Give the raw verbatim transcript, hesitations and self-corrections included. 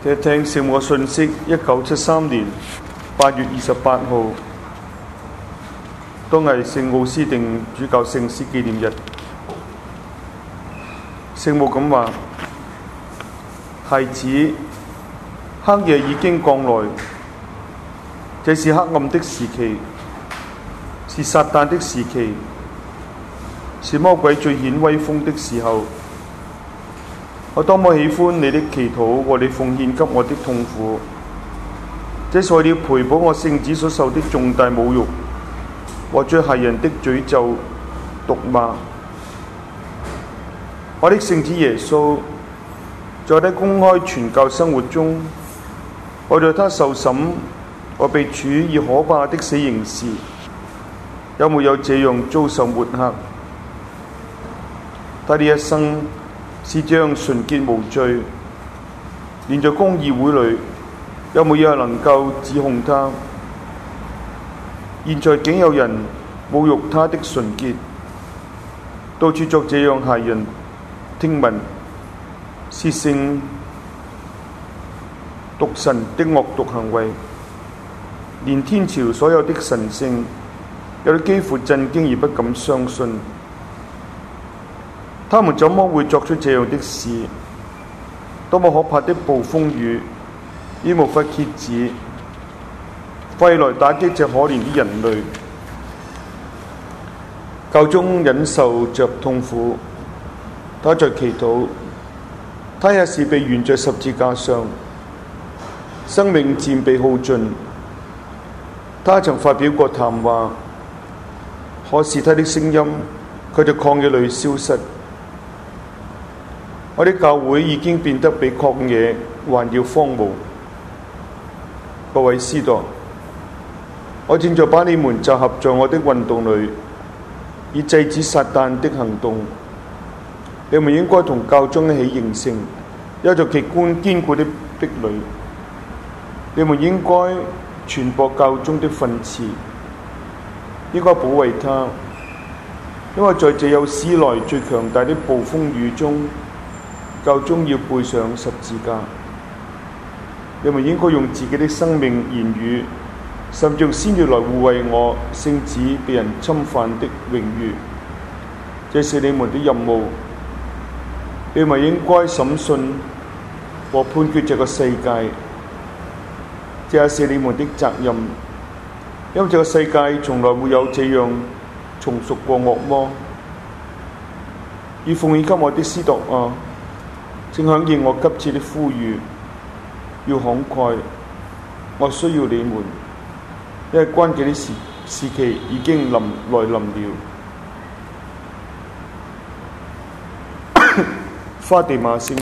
聽聽聖母信息，一九七三年八月二十八號，當係聖奧斯定主教聖師紀念日。聖母咁話：孩子，黑夜已經降來，這是黑暗的時期，是撒旦的時期，是魔鬼最顯威風的時候。我多麼喜歡你的祈禱和你奉獻給我的痛苦，這是為了賠補我聖子所受的重大侮辱和最駭人的詛咒毒罵。我的聖子耶穌，在他公開傳教生活中，我在他受審和被處以可怕的死刑時，有沒有這樣遭受抹黑？他的一生是這樣純潔無罪，連在公議會裏，有沒有人能夠指控他？現在竟有人侮辱他的純潔，到處作這樣駭人聽聞、褻聖、毒神的惡毒行為，連天朝所有的神聖，有啲幾乎震驚而不敢相信。他們怎麼會作出這樣的事？多麼可怕的暴風雨，已無法遏止，快來打擊這可憐的人類。教宗忍受着痛苦，他在祈禱，他也是被懸在十字架上，生命漸被耗盡。他曾發表過談話，可是他的聲音卻在曠野裏消失。我的教會已經變得比曠野還要荒蕪。各位司鐸，我正在把你們集合在我的運動裏，以制止撒旦的行動。你們應該同教宗一起形成一座旗觀堅固的壁壘。你們應該傳播教宗的訓詞，應該保衛他，因為在這有史以來最強大的暴風雨中，教宗要背上十字架。你們應該用自己的生命、言語，甚至用鮮血來護衛我聖子被人侵犯的榮譽。這是你們的任務。你們應該審訊和判決這個世界，這也是你們的責任。因為這個世界從來沒有這樣從屬過惡魔。要奉獻給我的司鐸啊！請響應我急切的呼籲，要慷慨，我需要你們，因為關鍵的時時期已經臨來臨了。花地瑪聖